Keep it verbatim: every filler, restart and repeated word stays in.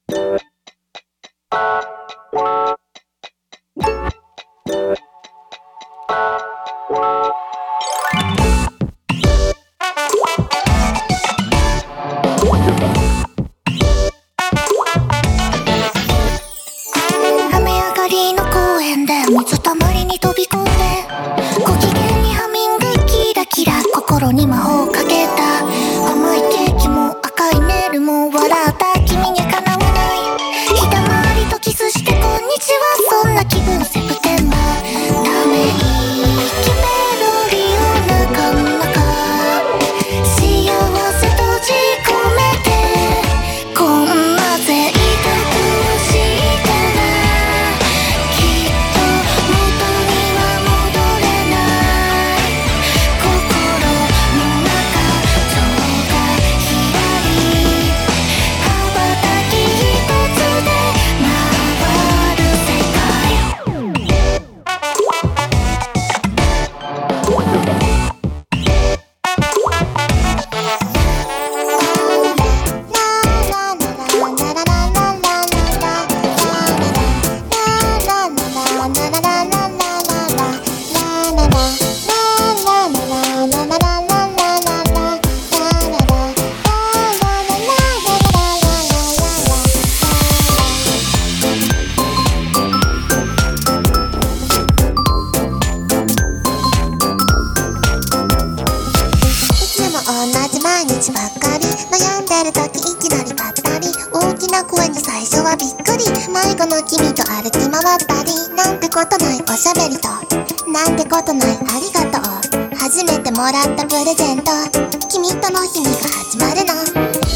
雨上がりの公園で水たまりに飛び込んで、ご機嫌にハミングキラキラ心に魔法をかけた。甘いケーキも赤いネイルも笑った君にかなわない。ひだまりとキスしてこんにちは、そんな気分セプテンバー。ため息メロディーの中の中、幸せ閉じ込めて、こんな贅沢してないきっと元には戻れない。心の中情が左、羽ばたき一つで回る世界。同じ毎日ばっかり悩んでる時いきなりばったり、大きな声に最初はびっくり、迷子の君と歩き回ったり、なんてことないおしゃべりと、なんてことないありがとう、初めてもらったプレゼント、君との日々が始まるの。